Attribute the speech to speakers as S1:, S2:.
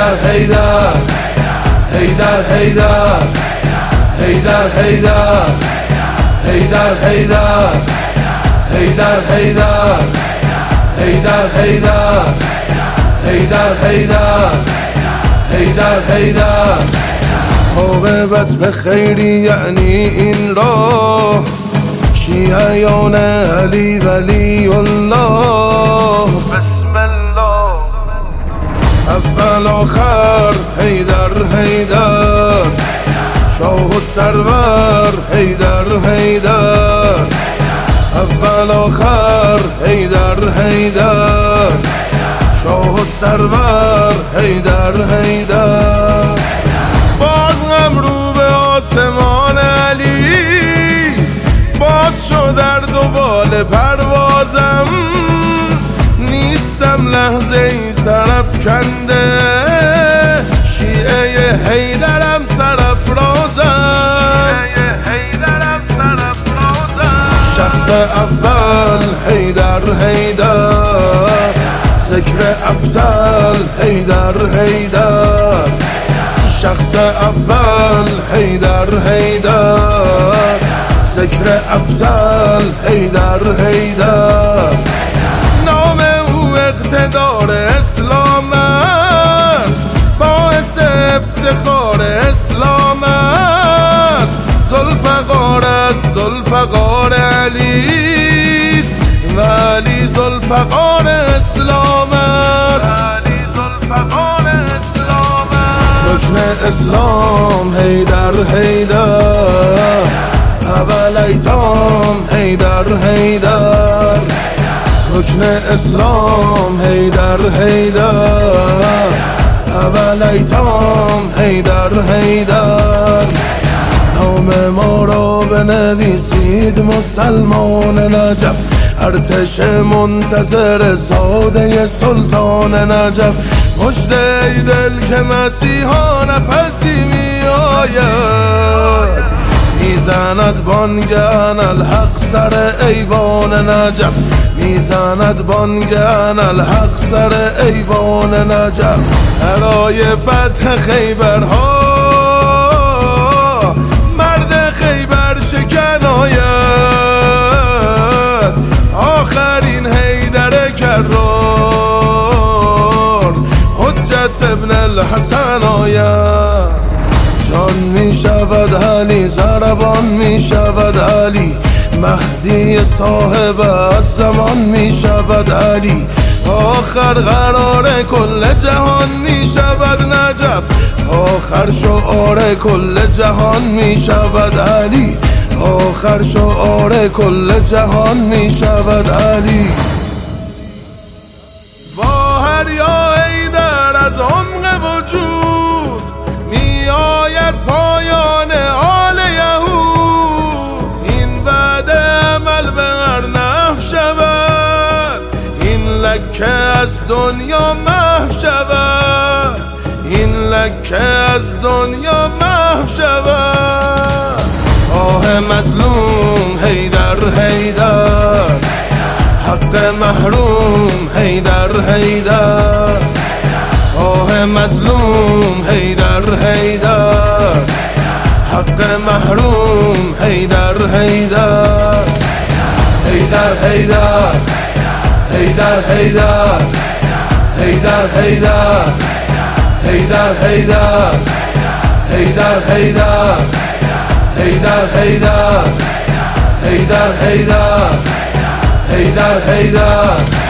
S1: حیدر حیدر حیدر حیدر حیدر حیدر حیدر حیدر حیدر حیدر حیدر حیدر حیدر حیدر حیدر حیدر عاقبت به خیری یعنی این راه شیعیان علی ولی الله بسم الله اول آخر حیدر حیدر شاه و سرور حیدر حیدر اول آخر حیدر حیدر شاه و سرور حیدر حیدر باز غم رو به آسمان علی باز شد در دوبال پروازم نیستم لحظه ای سرافکنده شیعه حیدرم سرافرازم شخص اول حیدر حیدر ذکر افضل حیدر حیدر شخص اول حیدر حیدر ذکر افضل حیدر حیدر نام او اقتدار اسلام است باعث افتخار اسلام است ذوالفقار از ذوالفقار علیست و علی ذوالفقار اسلام است رکن اسلام حیدر حیدر اول ایتام حیدر حیدر رکن اسلام حیدر حیدر اول ایتام حیدر حیدر نام ما را بنویسید مسلمان نجف ارتش منتظر ساده سلطان نجف مژده ای دل که مسیحا نفسی می آید میزند بانگن الحق سر ایوان نجف میزند بانگن الحق سر ایوان نجف برای فتح خیبرها مرد خیبر شکن آید آخرین حیدر کرار حجت ابن الحسن آید جان می شود علی ضربان می شود علی مهدی صاحب از زمان می شود علی آخر قرار کل جهان می شود نجف آخر شعار کل جهان می شود علی آخر شعار کل جهان می شود علی واهر یا حیدر از عمق وجود می آید پایان آل یهود این وعده عمل به هر نحو شود این لکه از دنیا محو شود این لکه از دنیا محو شود آه مظلوم حیدر حیدر حق محروم حیدر حیدر آه مظلوم حیدر حیدر حق محروم حیدر حیدر حیدر حیدر حیدر حیدر حیدر حیدر حیدر حیدر حیدر حیدر حیدر حیدر حیدر حیدر حیدر حیدر